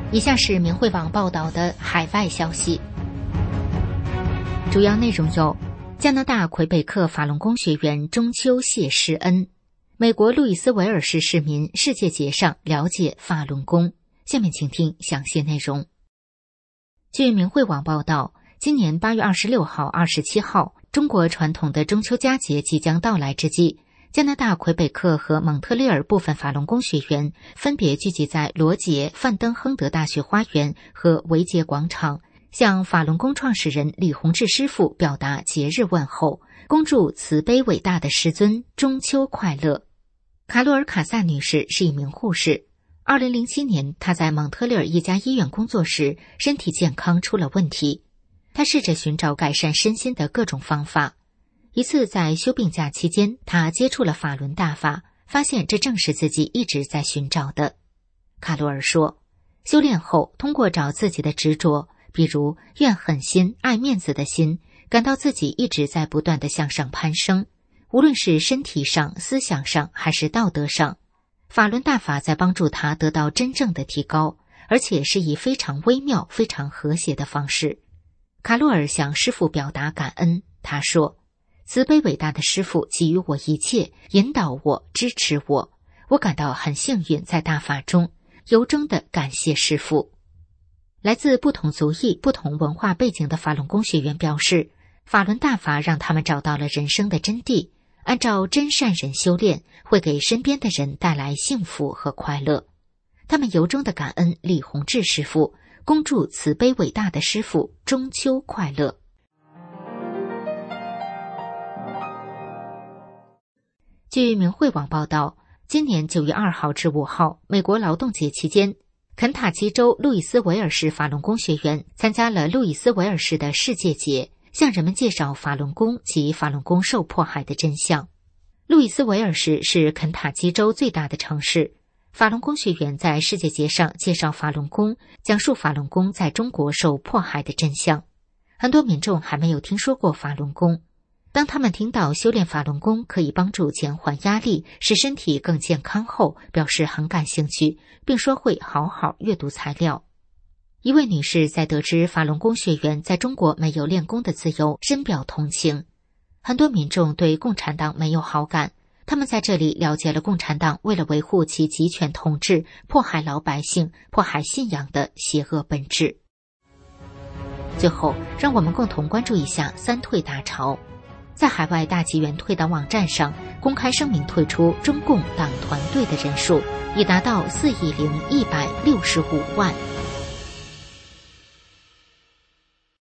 以下是明慧网报道的海外消息，主要内容有：加拿大魁北克法轮功学员中秋谢师恩，美国路易斯维尔市市民世界节上了解法轮功。下面请听详细内容。据明慧网报道，今年8月26号、27号，中国传统的中秋佳节即将到来之际，加拿大魁北克和蒙特利尔部分法轮功学员分别聚集在罗杰范登亨德大学花园和维杰广场，向法轮功创始人李洪志师傅表达节日问候，恭祝慈悲伟大的师尊中秋快乐。卡洛尔卡萨女士是一名护士，2007年她在蒙特利尔一家医院工作时，身体健康出了问题。她试着寻找改善身心的各种方法。一次在休病假期间，他接触了法轮大法，发现这正是自己一直在寻找的。卡罗尔说，修炼后通过找自己的执着，比如怨恨心、爱面子的心，感到自己一直在不断地向上攀升，无论是身体上、思想上还是道德上，法轮大法在帮助他得到真正的提高，而且是以非常微妙、非常和谐的方式。卡罗尔向师父表达感恩，他说，慈悲伟大的师父给予我一切，引导我，支持我，我感到很幸运，在大法中由衷地感谢师父。来自不同族裔、不同文化背景的法轮功学员表示，法轮大法让他们找到了人生的真谛，按照真善人修炼，会给身边的人带来幸福和快乐。他们由衷地感恩李洪志师父，恭祝慈悲伟大的师父中秋快乐。据明慧网报道，今年9月2号至5号，美国劳动节期间，肯塔基州路易斯维尔市法轮功学员参加了路易斯维尔市的世界节，向人们介绍法轮功及法轮功受迫害的真相。路易斯维尔市是肯塔基州最大的城市，法轮功学员在世界节上介绍法轮功，讲述法轮功在中国受迫害的真相。很多民众还没有听说过法轮功，当他们听到修炼法轮功可以帮助减缓压力，使身体更健康后，表示很感兴趣，并说会好好阅读材料。一位女士在得知法轮功学员在中国没有练功的自由，深表同情。很多民众对共产党没有好感，他们在这里了解了共产党为了维护其集权统治，迫害老百姓、迫害信仰的邪恶本质。最后，让我们共同关注一下三退大潮。在海外大纪元退党网站上公开声明退出中共党团队的人数已达到4.165亿。